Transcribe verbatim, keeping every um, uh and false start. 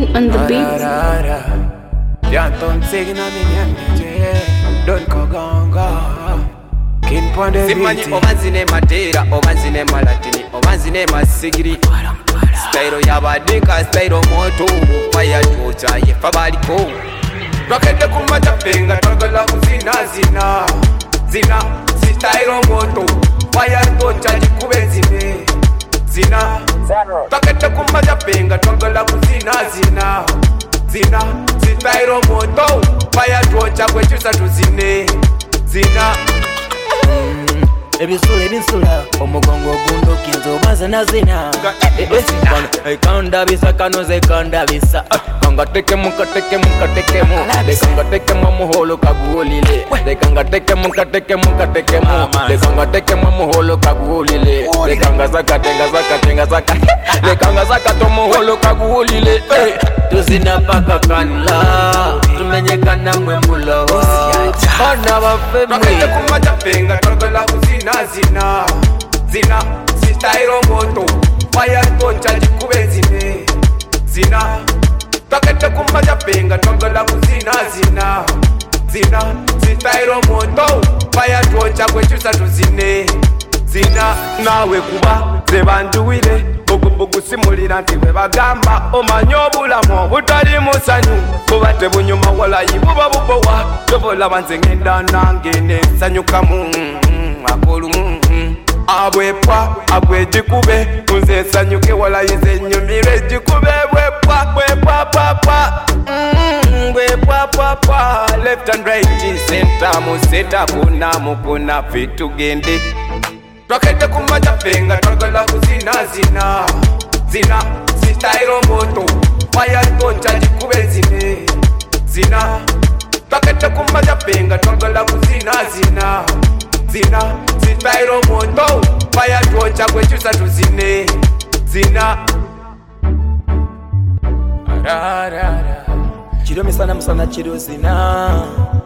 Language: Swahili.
on the beat. Don't say no me don't go gonga. Kin ponde Simani omanzine matera, omanzine malatini, omanzine masigiri. Style yabadika, style moto, fire chocha ye fabaliko. Rocket kumata penga, togala kuzina zina, zina, style moto, fire chocha jikube zine, zina. Rocket kumata penga, togala kuzina zina, zina, style moto, fire chocha kwechusa tuzine, zina. Ebisula ebisula omugongo gundo kinzo bazana zina ekanda bisa kanoze kanda bisa kanga teke muka teke muka teke mu de kanga teke mu holo kagulile de kanga teke muka teke muka teke mu de kanga teke mu holo kagulile de kanga zaka tenga zaka tenga zaka de kanga zaka to mu holo kagulile tuzina paka kanla tumenyekana mwembulo bana bafemwe kumata penga togala kuzina zina zina sitairo moto fire tocha jikube zine zina pakete kumata penga togala kuzina zina zina sitairo moto fire tocha kwechusa tuzine zina nawe kuba zebanduwile bugubugu simulira nti bwe bagamba omanyi obulamu butali musanyu buba tebunyuma walayi buba bubowa tobolaba nze ngenda nange nensanyukamu akolu abwepwa abwejikube nze nsanyuke walayi nze nyumire jikube bwepwa bwepwa papa bwepwa papa left and right center mu setup na mukuna fitugende Rocket kumata penga togala kuzina zina zina sitairo moto fire tocha jikube zine zina Rocket kumata penga togala kuzina zina zina sitairo moto fire tocha kwechusa tuzine zina chiro misana musana chiro zina